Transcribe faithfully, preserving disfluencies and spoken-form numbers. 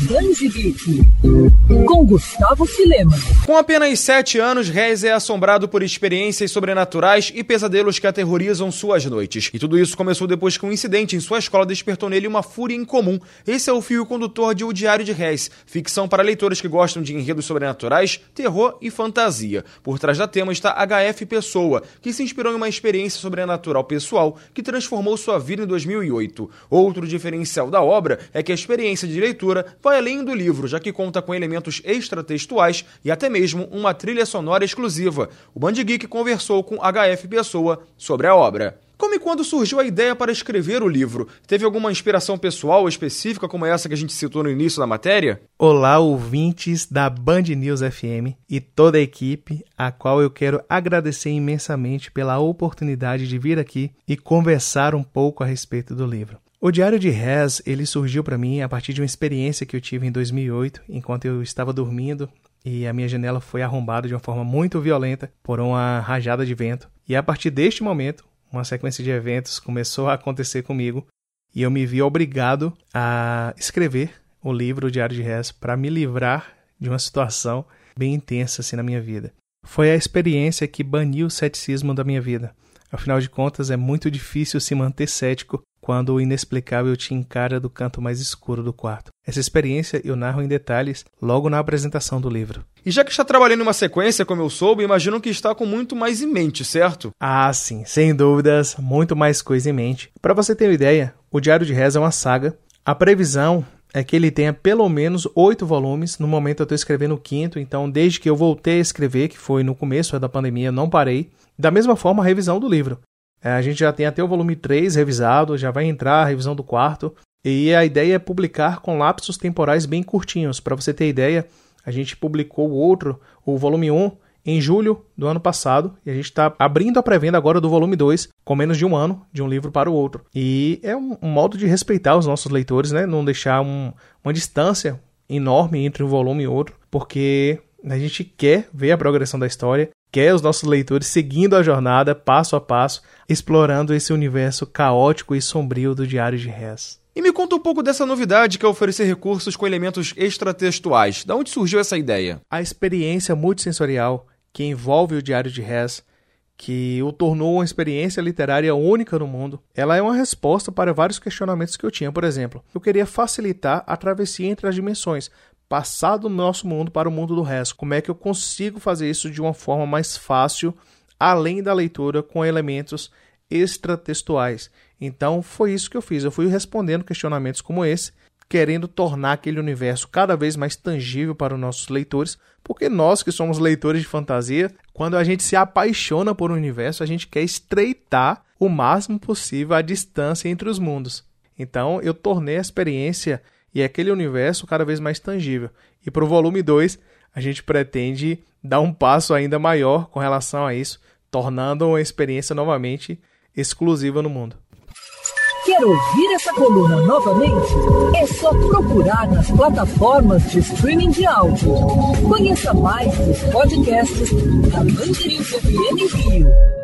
Bandigeek, com Gustavo Filema. Com apenas sete anos, Rez é assombrado por experiências sobrenaturais e pesadelos que aterrorizam suas noites. E tudo isso começou depois que um incidente em sua escola despertou nele uma fúria incomum. Esse é o fio condutor de O Diário de Rez, ficção para leitores que gostam de enredos sobrenaturais, terror e fantasia. Por trás da tema está H F Pessoa, que se inspirou em uma experiência sobrenatural pessoal que transformou sua vida em dois mil e oito. Outro diferencial da obra é que a experiência de leitura vai além do livro, já que conta com elementos extratextuais e até mesmo uma trilha sonora exclusiva. O Bandigeek conversou com H F Pessoa sobre a obra. Como e quando surgiu a ideia para escrever o livro? Teve alguma inspiração pessoal específica como essa que a gente citou no início da matéria? Olá, ouvintes da Band News F M e toda a equipe, a qual eu quero agradecer imensamente pela oportunidade de vir aqui e conversar um pouco a respeito do livro. O Diário de Rez, ele surgiu para mim a partir de uma experiência que eu tive em dois mil e oito, enquanto eu estava dormindo e a minha janela foi arrombada de uma forma muito violenta por uma rajada de vento. E a partir deste momento, uma sequência de eventos começou a acontecer comigo e eu me vi obrigado a escrever o livro O Diário de Rez para me livrar de uma situação bem intensa assim na minha vida. Foi a experiência que baniu o ceticismo da minha vida. Afinal de contas, é muito difícil se manter cético quando o inexplicável te encara do canto mais escuro do quarto. Essa experiência eu narro em detalhes logo na apresentação do livro. E já que está trabalhando em uma sequência, como eu soube, imagino que está com muito mais em mente, certo? Ah, sim, sem dúvidas, muito mais coisa em mente. Para você ter uma ideia, o Diário de Rez é uma saga. A previsão é que ele tenha pelo menos oito volumes. No momento eu estou escrevendo o quinto, então desde que eu voltei a escrever, que foi no começo da pandemia, eu não parei. Da mesma forma, a revisão do livro. A gente já tem até o volume três revisado, já vai entrar a revisão do quarto. E a ideia é publicar com lapsos temporais bem curtinhos. Para você ter ideia, a gente publicou o outro, o volume um, em julho do ano passado. E a gente está abrindo a pré-venda agora do volume dois, com menos de um ano, de um livro para o outro. E é um, um modo de respeitar os nossos leitores, né? Não deixar um, uma distância enorme entre um volume e outro, porque a gente quer ver a progressão da história, quer os nossos leitores seguindo a jornada, passo a passo, explorando esse universo caótico e sombrio do Diário de Rez. E me conta um pouco dessa novidade que é oferecer recursos com elementos extratextuais. Da onde surgiu essa ideia? A experiência multissensorial que envolve o Diário de Rez, que o tornou uma experiência literária única no mundo, ela é uma resposta para vários questionamentos que eu tinha. Por exemplo, eu queria facilitar a travessia entre as dimensões, passar do nosso mundo para o mundo do Rez. Como é que eu consigo fazer isso de uma forma mais fácil, além da leitura com elementos extratextuais? Então foi isso que eu fiz. Eu fui respondendo questionamentos como esse, querendo tornar aquele universo cada vez mais tangível para os nossos leitores, porque nós que somos leitores de fantasia, quando a gente se apaixona por um universo, a gente quer estreitar o máximo possível a distância entre os mundos. Então eu tornei a experiência e aquele universo cada vez mais tangível. E para o volume dois, a gente pretende dar um passo ainda maior com relação a isso, tornando uma experiência novamente exclusiva no mundo. Quer ouvir essa coluna novamente? É só procurar nas plataformas de streaming de áudio. Conheça mais dos podcasts da Band News F M Rio.